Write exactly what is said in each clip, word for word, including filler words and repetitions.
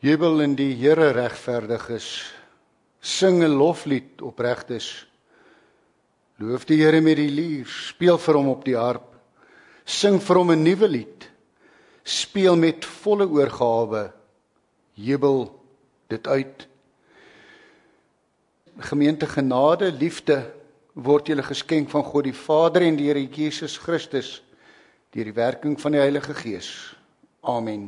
Jubel in die Here regverdig is, sing 'n loflied opreg is. Loof die Here met die lier, speel vir hom op die harp, sing vir hom 'n nuwe lied, speel met volle oorgawe, jubel dit uit. Gemeente, genade, liefde word julle geskenk van God die Vader en die Here Jesus Christus deur die werking van die Heilige Gees. Amen.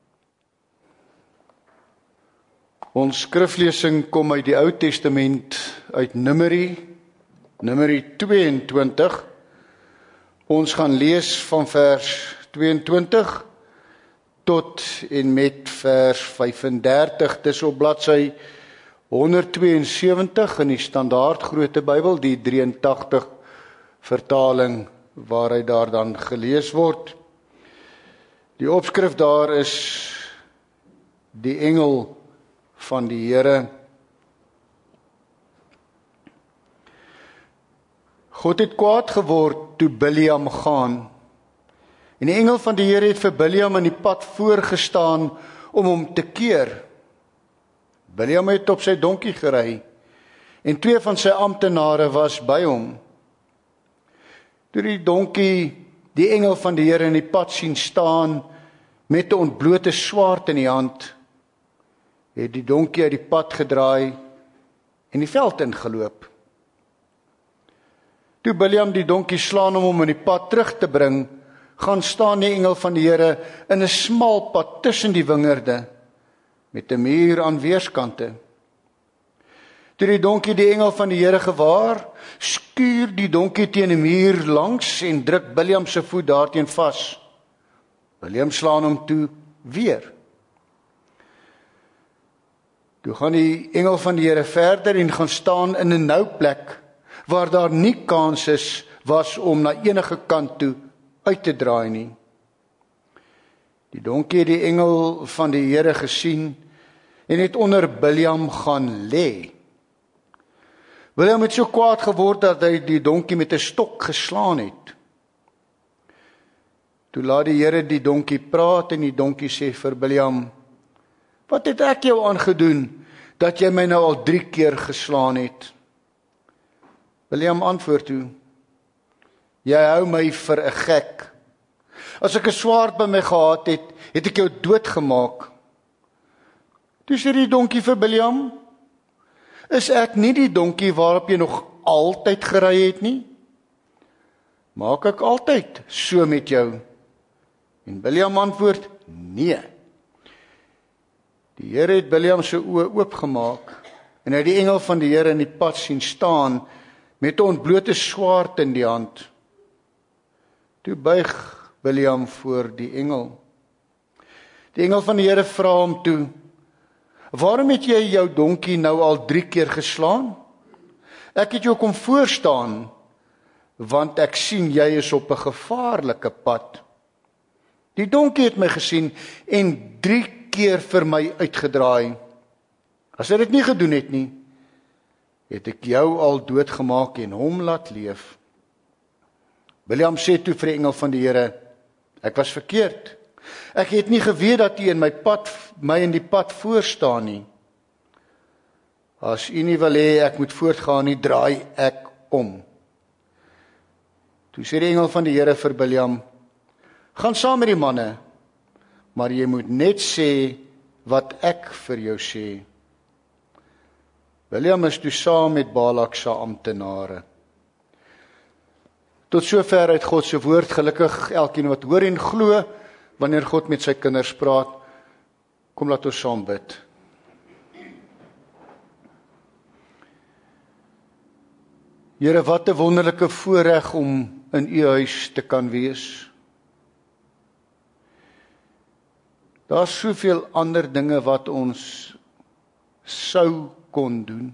Ons skriflesing kom uit die Ou Testament, uit Numeri, Numeri tweeëntwintig. Ons gaan lees van vers tweeëntwintig tot en met vers vyf-en-dertig. Dis op bladsy honderdtweeënsewentig in die Standaard Groote Bybel, die drieëntagtig vertaling waaruit daar dan gelees word. Die opskrif daar is die engel van die Here. God het kwaad geword toe Bileam gaan. En die engel van die Here het vir Bileam in die pad voorgestaan om hom te keer. Bileam het op sy donkie gery en twee van sy amptenare was by hom. Toe die donkie die engel van die Here in die pad sien staan met 'n ontblote swaard in die hand, het die donkie uit die pad gedraai en die veld ingeloop. Toe Bileam die donkie slaan om hom in die pad terug te bring, gaan staan die engel van die Here in 'n smal pad tussen die wingerde, met 'n muur aan weerskante. Toe die donkie die engel van die Here gewaar, skuur die donkie teen die muur langs en druk Bileam se voet daarteen vas. Bileam slaan hom toe weer. Toe gaan die engel van die Here verder en gaan staan in 'n nou plek, waar daar nie kans is was om na enige kant toe uit te draai nie. Die donkie het die engel van die Here gesien en het onder Bileam gaan lê. Bileam het so kwaad geword dat hy die donkie met 'n stok geslaan het. Toe laat die Here die donkie praat en die donkie sê vir Bileam: "Wat het ek jou aangedoen dat jy my nou al drie keer geslaan het?" Bileam antwoord toe: "Jy hou my vir 'n gek. As ek 'n swaard by my gehad het, het ek jou doodgemaak." Toe sê die donkie vir Bileam: "Is ek nie die donkie waarop jy nog altyd gery het nie? Maak ek altyd so met jou?" En Bileam antwoord: "Nee." Die Here het Bileam se oë oopgemaak en hy het die engel van die Here in die pad sien staan met 'n ontblote swaard in die hand. Toe buig Bileam voor die engel. Die engel van die Here vra hom toe: "Waarom het jy jou donkie nou al drie keer geslaan? Ek het jou kom voorstaan, want ek sien jy is op 'n gevaarlike pad. Die donkie het my gesien en drie keer vir my uitgedraai. As hy dit nie gedoen het nie, het ek jou al doodgemaak en hom laat leef." Bileam sê toe vir die engel van die Here: "Ek was verkeerd. Ek het nie geweet dat u in my pad my in die pad voorstaan nie. As u nie wil hê ek moet voortgaan nie, draai ek om." Toe sê die engel van die Here vir Bileam: "Gaan saam met die manne, maar jy moet net sê wat ek vir jou sê." Bileam is toe saam met Balak se amptenare. Tot sover uit God se woord. Gelukkig elkeen wat hoor en glo wanneer God met sy kinders praat. Kom, laat ons saam bid. Here, wat 'n wonderlike voorreg om in u huis te kan wees. Daar's soveel ander dinge wat ons sou kon doen.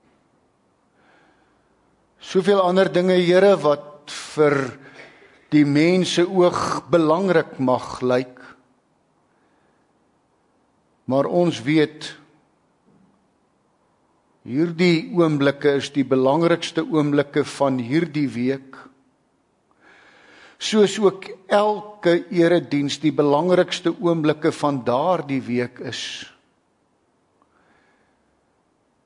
Soveel ander dinge, Here, wat vir die mense oog belangrik mag lyk. Maar ons weet, hierdie oomblikke is die belangrikste oomblikke van hierdie week. soos ook elke erediens die belangrikste oomblikke van daardie week is.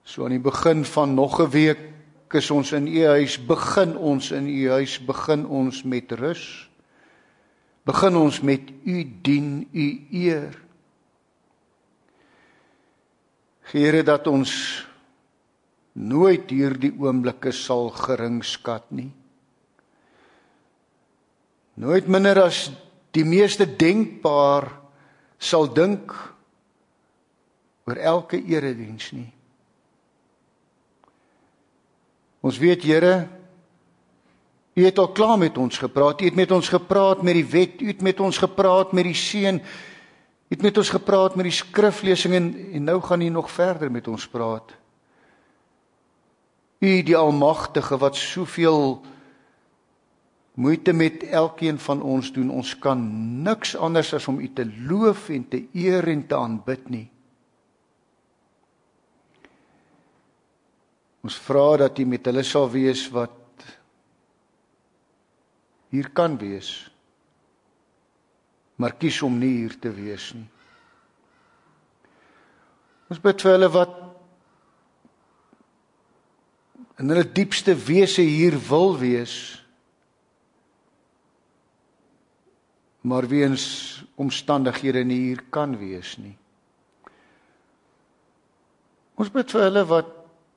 So aan die begin van nog 'n week is ons in u huis, begin ons in u huis, begin ons met rus. Begin ons met u dien, u eer. Here, dat ons nooit hierdie oomblikke sal geringskat nie. Nooit minder as die meeste denkbaar sal dink oor elke erediens nie. Ons weet, Here, u het al klaar met ons gepraat, u het met ons gepraat met die wet, u het met ons gepraat met die seën, u het met ons gepraat met die skriflesing en, en nou gaan u nog verder met ons praat. U, die Almagtige, wat soveel moeite met elkeen van ons doen, ons kan niks anders as om u te loof en te eer en te aanbid nie. Ons vra dat u met hulle sal wees wat hier kan wees, maar kies om nie hier te wees nie. Ons bid vir hulle wat in hulle diepste wese hier wil wees, maar weens omstandighede nie hier kan wees nie. Ons bid vir hulle wat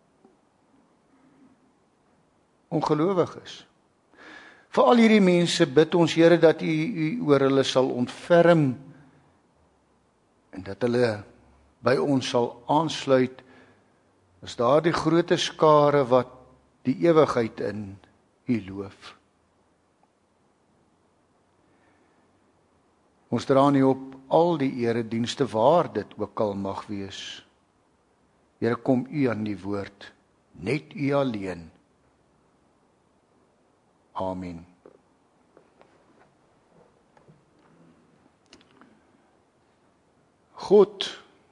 ongelowig is. Vir al hierdie mense bid ons, Here, dat u, u oor hulle sal ontferm en dat hulle by ons sal aansluit as daardie groot skare wat die ewigheid in u loof. Ons dra nie op al die eredienste waar dit ook al mag wees. Here, kom u aan die woord, net u alleen. Amen. God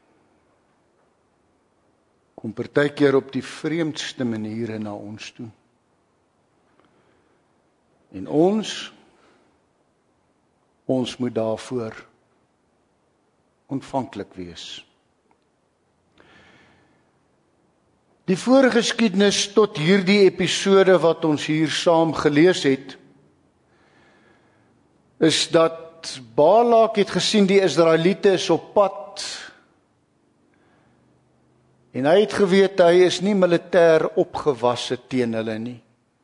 kom partykeer op die vreemdste maniere na ons toe. En ons, ons moet daarvoor ontvanklik wees. Die voorgeskiedenis tot hierdie episode wat ons hier saam gelees het, is dat Balak het gesien die Israeliete is op pad en hy het geweet hy is nie militêr opgewasse teen hulle nie.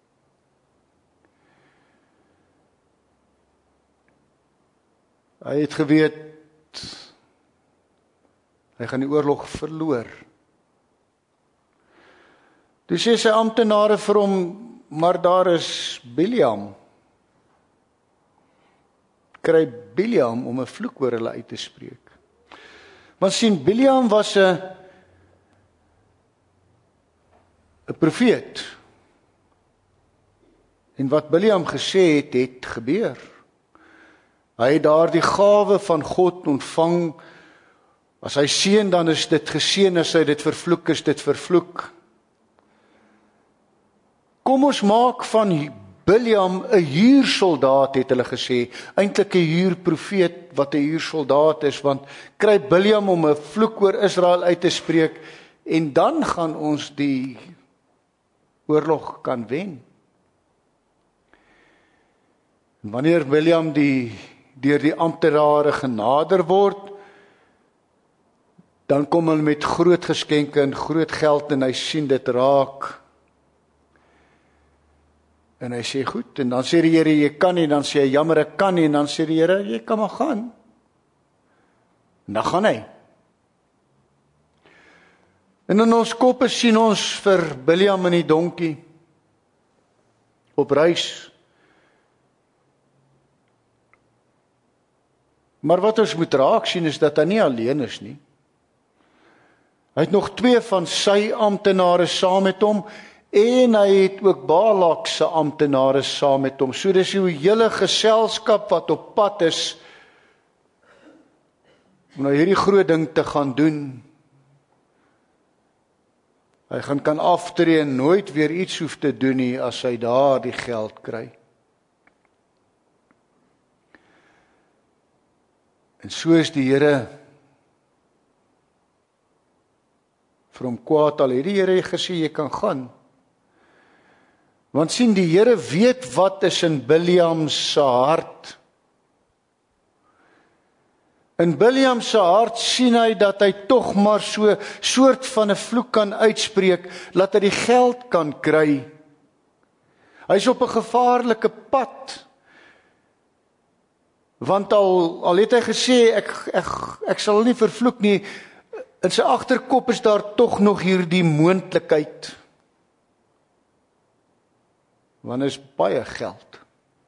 Hy het geweet hy gaan die oorlog verloor. Toe sê sy amptenare vir hom, maar daar is Biliam. Kry Biliam om 'n vloek oor hulle uit te spreek. Want sien, Biliam was 'n 'n profeet. En wat Biliam gesê het, het gebeur. Hy het daardie gawe van God ontvang. As hy seën, dan is dit geseën, as hy dit vervloek, is dit vervloek. Kom ons maak van Biliam 'n huursoldaat, het hulle gesê, eintlik 'n huurprofeet wat 'n huursoldaat is, want kry Biliam om 'n vloek oor Israel uit te spreek en dan gaan ons die oorlog kan wen. En wanneer Biliam die deur die amptenare genader word, dan kom hulle met groot geskenke en groot geld en hy sien dit raak. En hy sê goed, en dan sê die Here, jy kan nie, dan sê hy, jammer, ek kan nie, en dan sê die Here, jy kan maar gaan. En dan gaan hy. En in ons koppe sien ons vir Biliam en die donkie op reis. Maar wat ons moet raak sien is dat hy nie alleen is nie. Hy het nog twee van sy amptenare saam met hom, en hy het ook Balak se amptenare saam met hom. So dis 'n hele geselskap wat op pad is om nou hierdie groot ding te gaan doen. Hy gaan kan aftree en nooit weer iets hoef te doen nie as hy daar die geld kry. En so is die Here vir hom kwaad, al het die Here gesê jy kan gaan. Want sien, die Here weet wat is in Biljam se hart. In Biljam se hart sien hy dat hy tog maar so soort van 'n vloek kan uitspreek, laat hy die geld kan kry. Hy is op 'n gevaarlike pad. Want al, al het hy gesê, ek, ek, ek sal nie vervloek nie, in sy agterkop is daar tog nog hierdie moontlikheid. Want is baie geld.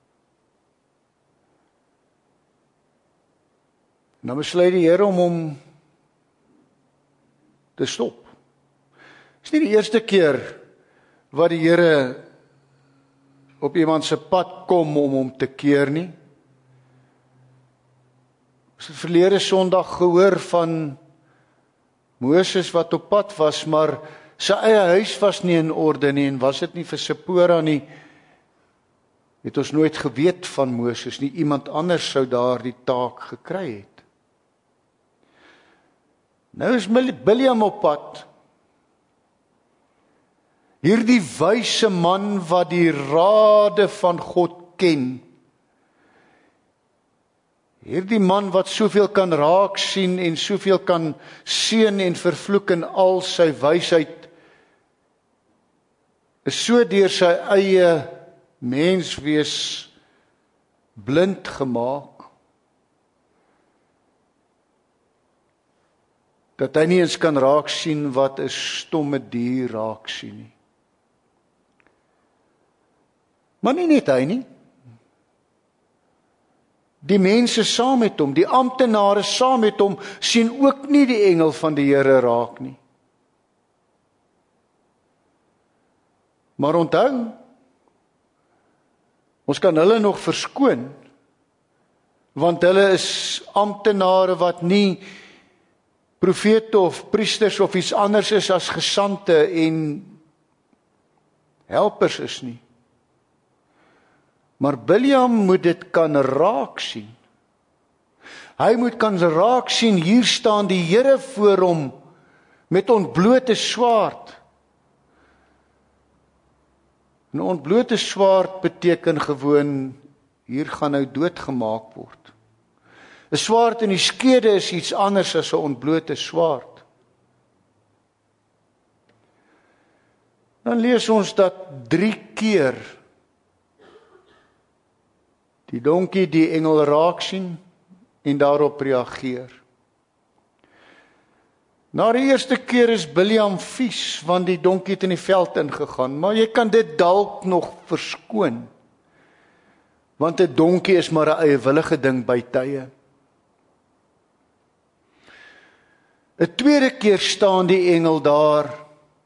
En dan besluit die Here om hom te stop. Dit is nie die eerste keer wat die Here op iemand se pad kom om hom te keer nie. Ons het verlede Sondag gehoor van Moses wat op pad was, maar sy eie huis was nie in orde nie, en was dit nie vir Sipora nie, het ons nooit geweet van Moses nie. Iemand anders sou daar die taak gekry het. Nou is Biljam op pad. Hierdie wyse man wat die rade van God ken. Hierdie man wat soveel kan raak sien en soveel kan seën en vervloek in al sy wysheid, is so deur sy eie menswees blind gemaak, dat hy nie eens kan raak sien wat 'n stomme dier raak sien nie. Maar nie net hy nie. Die mense saam met hom, die amptenare saam met hom, sien ook nie die engel van die Here raak nie. Maar onthou, ons kan hulle nog verskoon, want hulle is amptenare wat nie profete of priesters of iets anders is as gesante en helpers is nie. Maar Biljam moet dit kan raak sien. Hy moet kan raak sien, hier staan die Here voor hom met ontblote swaard. 'n Ontblote swaard beteken gewoon, hier gaan nou doodgemaak word. 'n Swaard in die skede is iets anders as 'n ontblote swaard. Dan lees ons dat drie keer die donkie die engel raak sien en daarop reageer. Na die eerste keer is Biljam vies, want die donkie het in die veld ingegaan, maar jy kan dit dalk nog verskoon, want 'n donkie is maar 'n eiewillige ding by tye. 'n Tweede keer staan die engel daar,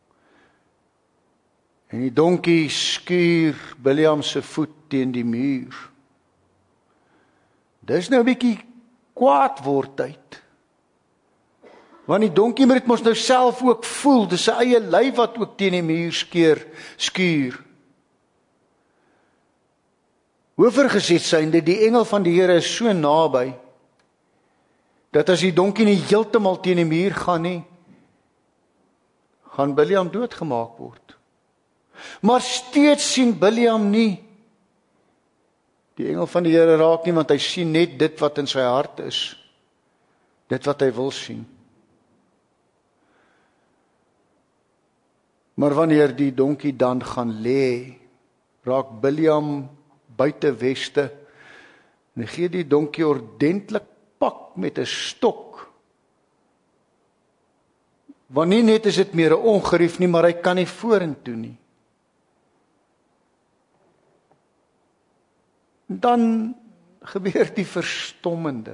en die donkie skuur Biljam se voet teen die muur. Dis nou 'n bietjie kwaad word tyd. Want die donkie moet dit mos nou self ook voel, dis sy eie lyf wat ook teen die muur skeer, skuur. Oorgeset synde, die engel van die Here is so naby, dat as die donkie nie heeltemal teen die muur gaan nie, gaan Biljam doodgemaak word. Maar steeds sien Biljam nie die engel van die Here raak nie, want hy sien net dit wat in sy hart is, dit wat hy wil sien. Maar wanneer die donkie dan gaan lê, raak Biljam buite weste, en hy gee die donkie ordentlik pak met 'n stok. Want nie net is dit meer 'n ongerief nie, maar hy kan nie vorentoe nie. Dan gebeur die verstommende.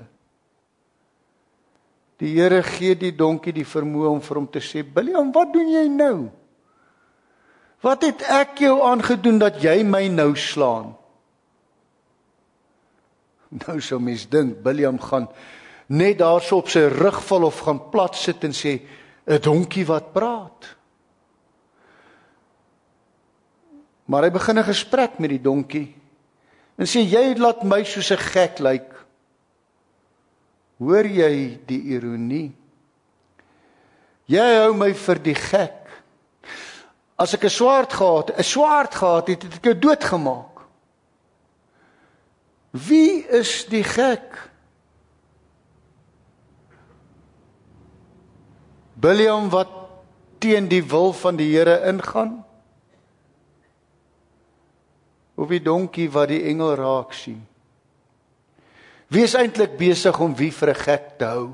Die Here gee die donkie die vermoë om vir hom te sê, Biljam, wat doen jy nou? Wat het ek jou aangedoen dat jy my nou slaan? Nou sou mens dink, Biljam gaan net daarso op sy rug val of gaan plat sit en sê, 'n donkie wat praat. Maar hy begin 'n gesprek met die donkie en sê, jy laat my soos 'n gek lyk. Hoor jy die ironie? Jy hou my vir die gek. As ek 'n swaard gehad, 'n swaard gehad het, het ek jou doodgemaak. Wie is die gek? Biljam wat teen die wil van die Here ingaan? Of die donkie wat die engel raak sien? Wie is eintlik besig om wie vir 'n gek te hou?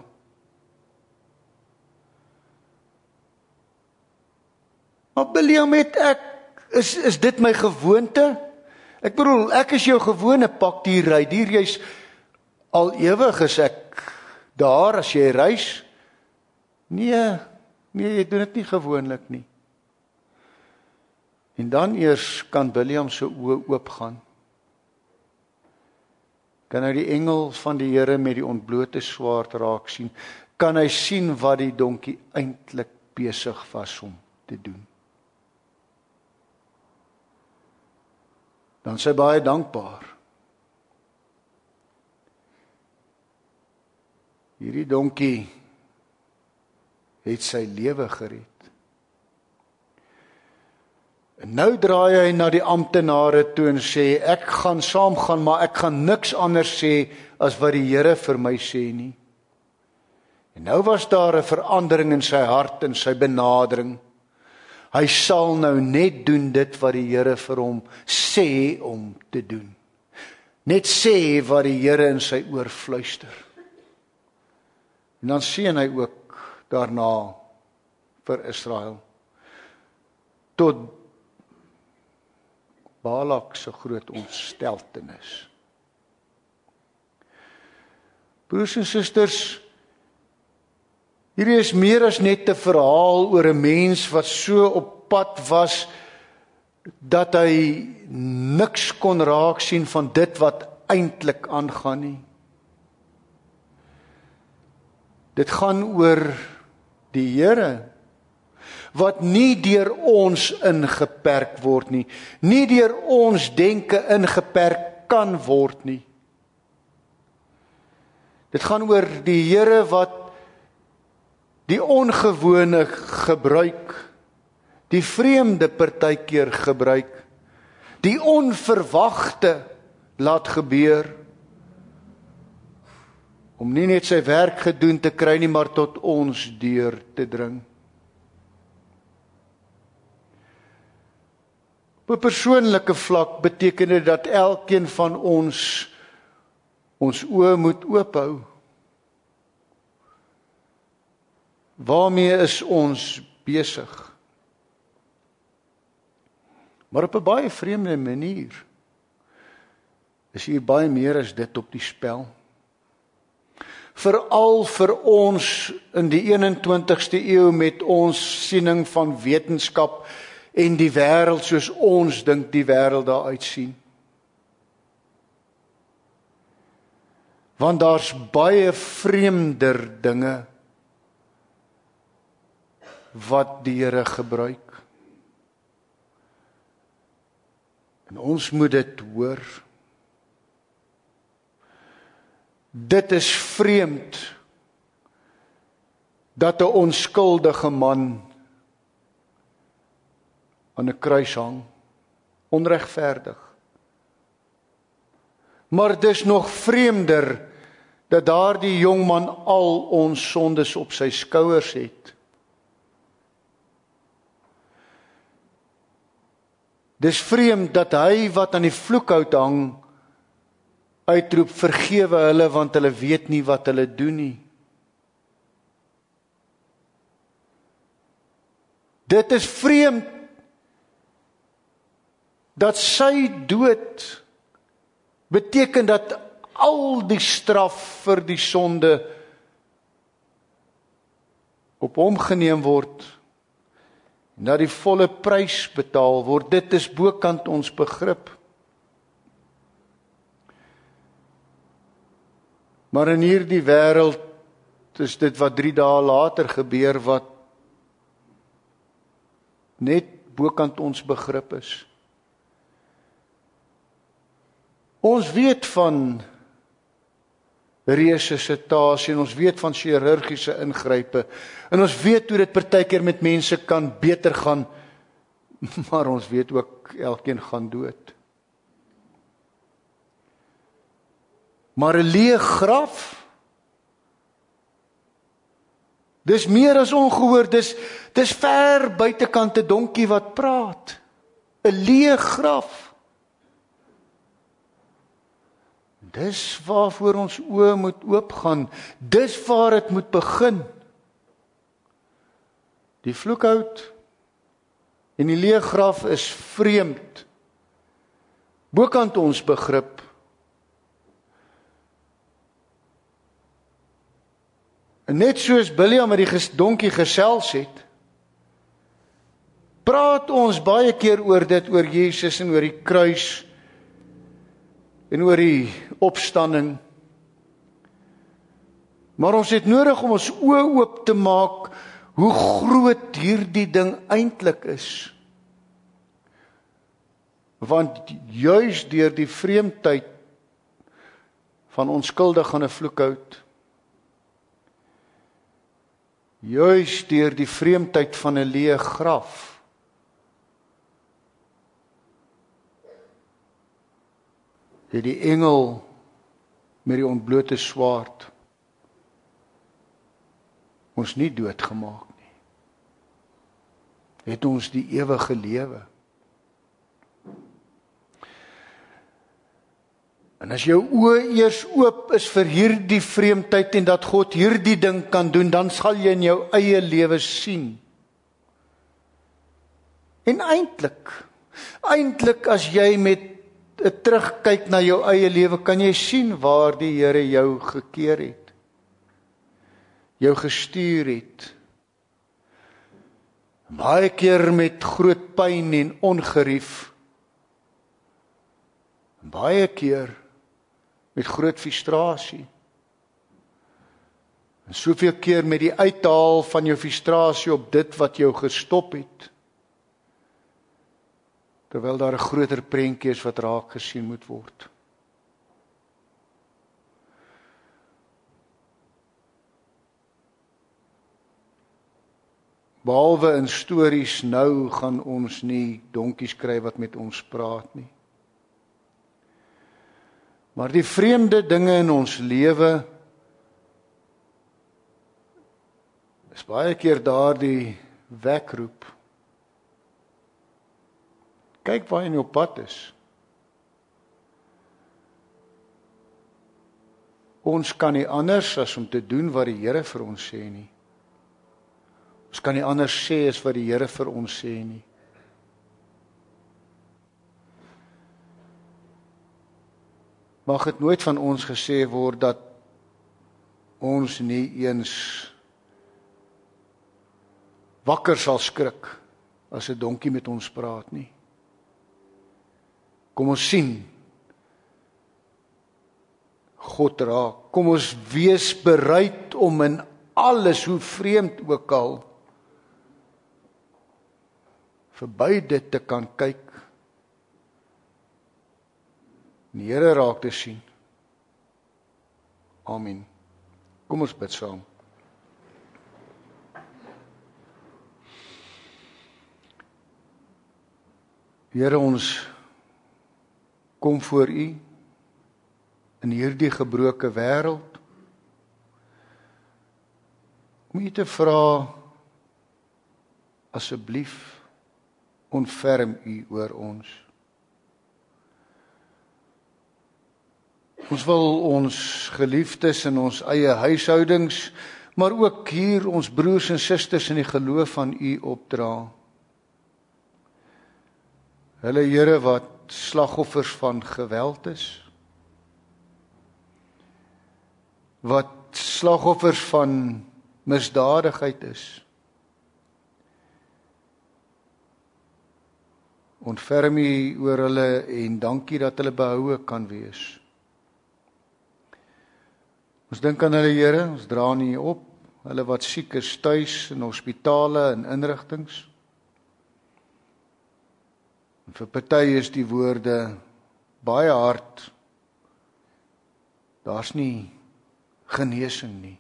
Maar Biljam het ek, is, is dit my gewoonte? Ek bedoel, ek is jou gewone pak die ry, die reis al ewig is ek daar as jy reis. Nee, nee, jy doen dit nie gewoonlik nie. En dan eers kan Biljam se oë oopgaan. Kan hy die engel van die Here met die ontblote swaard raak sien? Kan hy sien wat die donkie eintlik besig was om te doen? Dan is hy baie dankbaar. Hierdie donkie het sy lewe gered. En nou draai hy na die amptenare toe en sê, ek gaan saamgaan, maar ek gaan niks anders sê as wat die Here vir my sê nie. En nou was daar 'n verandering in sy hart en sy benadering. Hy sal nou net doen dit wat die Here vir hom sê om te doen. Net sê wat die Here in sy oor fluister. En dan sien hy ook daarna vir Israel. Tot Balak se groot ontsteltenis. Broers en susters, hierdie is meer as net 'n verhaal oor 'n mens wat so op pad was dat hy niks kon raak sien van dit wat eintlik aangaan nie. Dit gaan oor die Here wat nie deur ons ingeperk word nie, nie deur ons denke ingeperk kan word nie. Dit gaan oor die Here wat die ongewone gebruik, die vreemde partykeer gebruik, die onverwagte laat gebeur, om nie net sy werk gedoen te kry nie, maar tot ons deur te dring. Op 'n persoonlike vlak beteken dit dat elkeen van ons ons oë moet oophou. Waarmee is ons besig? Maar op 'n baie vreemde manier is hier baie meer as dit op die spel. Veral vir ons in die eenentwintigste eeu met ons siening van wetenskap en die wêreld soos ons dink die wêreld daar uitsien. Want daar's baie vreemder dinge wat die Here gebruik. En ons moet dit hoor. Dit is vreemd dat 'n onskuldige man aan 'n kruis hang, onregverdig. Maar dis nog vreemder dat daardie jong man al ons sondes op sy skouers het. Dis vreemd dat hy wat aan die vloekhout hang, uitroep, vergewe hulle want hulle weet nie wat hulle doen nie. Dit is vreemd dat sy dood beteken dat al die straf vir die sonde op hom geneem word en dat die volle prys betaal word. Dit is bokant ons begrip. Maar in hierdie wêreld is dit wat drie dae later gebeur wat net bokant ons begrip is. Ons weet van resusitasie, en ons weet van chirurgiese ingrype, en ons weet hoe dit partykeer met mense kan beter gaan, maar ons weet ook elkeen gaan dood. Maar 'n leë graf, dis meer as ongehoor, dis, dis ver buitekant 'n donkie wat praat. 'n Leë graf. Dis waarvoor ons oë moet oopgaan. Dis waar dit moet begin. Die vloekhout en die leë graf is vreemd. Bokant ons begrip. En net soos Biljam met die donkie gesels het, praat ons baie keer oor dit, oor Jesus en oor die kruis en oor die opstanding. Maar ons het nodig om ons oë oop te maak hoe groot hierdie ding eintlik is. Want juis deur die vreemdheid van onskuldig aan 'n vloekhout, juis deur die vreemdheid van 'n leë graf, het die engel met die ontblote swaard ons nie doodgemaak nie. Het ons die ewige lewe. En as jou oë eers oop is vir hierdie vreemdheid en dat God hierdie ding kan doen, dan sal jy in jou eie lewe sien. En eintlik, eintlik as jy met 'n terugkyk na jou eie lewe, kan jy sien waar die Here jou gekeer het. Jou gestuur het. Baie keer met groot pyn en ongerief. Baie keer met groot frustrasie. En soveel keer met die uithaal van jou frustrasie op dit wat jou gestop het. Terwyl daar 'n groter prentjie is wat raak gesien moet word. Behalwe in stories nou gaan ons nie donkies kry wat met ons praat nie. Maar die vreemde dinge in ons lewe is baie keer daardie wekroep. Kyk waar jy in jou pad is. Ons kan nie anders as om te doen wat die Here vir ons sê nie. Ons kan nie anders sê as wat die Here vir ons sê nie. Mag dit nooit van ons gesê word dat ons nie eens wakker sal skrik as 'n donkie met ons praat nie. Kom ons sien God raak. Kom ons wees bereid om in alles, hoe vreemd ook al, verby dit te kan kyk. Die Here raak te sien. Amen. Kom ons bid saam. Here, ons kom voor U in hierdie gebroke wêreld om U te vra, asseblief ontferm U oor ons. Ons wil ons geliefdes in ons eie huishoudings, maar ook hier ons broers en susters in die geloof aan U opdra. Hulle, Here, wat slagoffers van geweld is, wat slagoffers van misdadigheid is. Ontferm U oor hulle en dankie dat hulle behoue kan wees. Ons dink aan hulle, Here, ons dra aan U op, hulle wat siek is tuis in hospitale en inrigtings. En vir party is die woorde baie hard. Daar's nie genesing nie.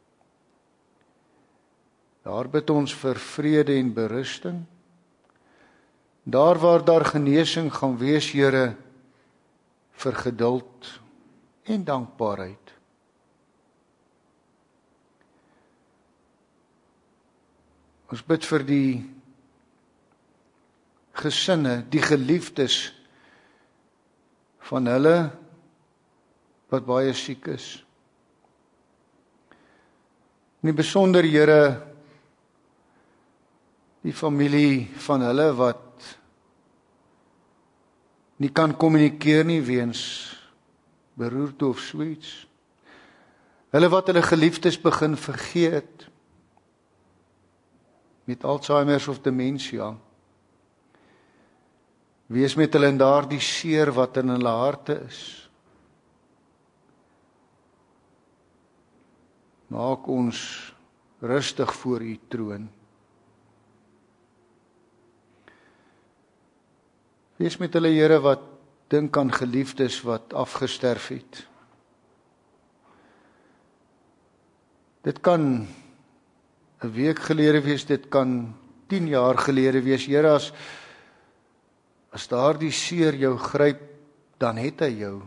Daar bid ons vir vrede en berusting. Daar waar daar genesing gaan wees, Here, vir geduld en dankbaarheid. Ons bid vir die gesinne, die geliefdes van hulle wat baie siek is. In die besonder, Here, die familie van hulle wat nie kan kommunikeer nie weens beroerte of so iets. Hulle wat hulle geliefdes begin vergeet met Alzheimer's of demensie. Wees met hulle in daardie seer wat in hulle harte is. Maak ons rustig voor U troon. Wees met hulle, Here, wat dink aan geliefdes wat afgesterf het. Dit kan 'n week gelede wees, dit kan tien jaar gelede wees. Here, as, as daardie seer jou gryp, dan het hy jou.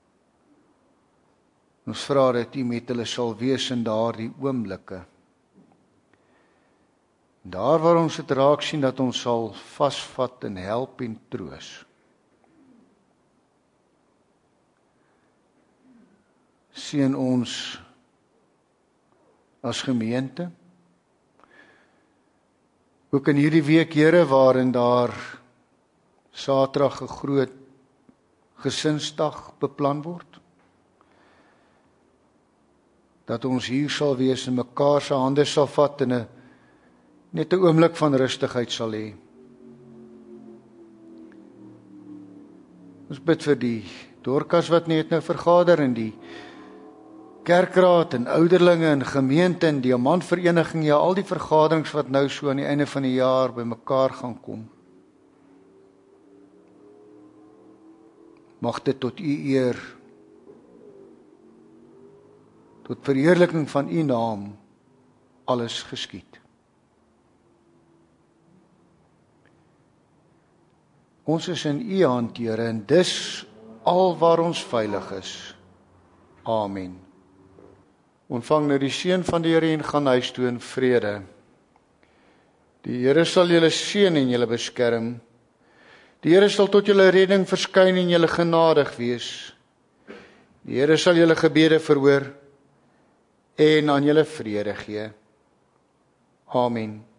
Ons vra dat U met hulle sal wees in daardie oomblikke. Daar waar ons dit raak sien, dat ons sal vasvat en help en troos. Seën ons as gemeente. Ook in hierdie week, Here, waarin daar Saterdag 'n groot gesinsdag beplan word. Dat ons hier sal wees en mekaar se hande sal vat en 'n net 'n oomblik van rustigheid sal hê. Ons bid vir die Dorcas wat net nou vergader en die kerkraad en ouderlinge en gemeente en diamantvereniging, ja, al die vergaderings wat nou so aan die einde van die jaar by mekaar gaan kom. Mag dit tot U eer, tot verheerliking van U naam, alles geskied. Ons is in U hand, Here, en dis al waar ons veilig is. Amen. Ontvang nou die seën van die Here en gaan huis toe in vrede. Die Here sal julle seën en julle beskerm. Die Here sal tot julle redding verskyn en julle genadig wees. Die Here sal julle gebede verhoor en aan julle vrede gee. Amen.